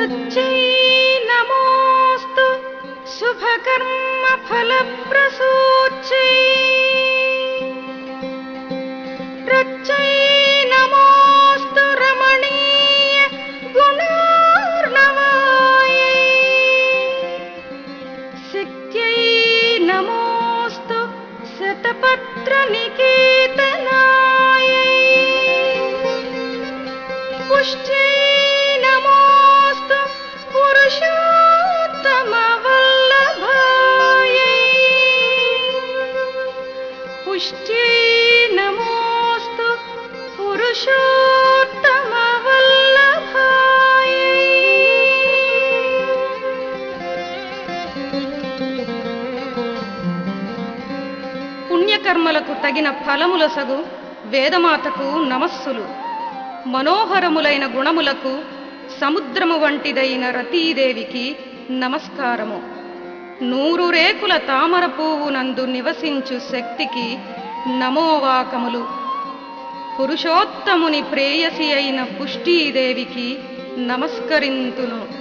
రుచ్యై నమోస్తు శుభకర్మ ఫలప్రసూచ్యై రుచ్యై నమోస్తు రమణీయ గుణార్ణవాయై శక్త్యై నమోస్తు శతపత్ర నికేతనాయై పుష్ట్యై నమోస్తు పురుషోత్తమ వల్లభాయై పుష్ట్యై నమోస్తు పురుషోత్తమ వల్లభాయై. పుణ్యకర్మలకు తగిన ఫలములసగు వేదమాతకు నమస్సులు. మనోహరములైన గుణములకు సముద్రము వంటిదైన రతీదేవికి నమస్కారము. 100 రేకుల తామర పువ్వునందు నివసించు శక్తికి నమోవాకములు. పురుషోత్తముని ప్రేయసి అయిన పుష్టీదేవికి నమస్కరింతును.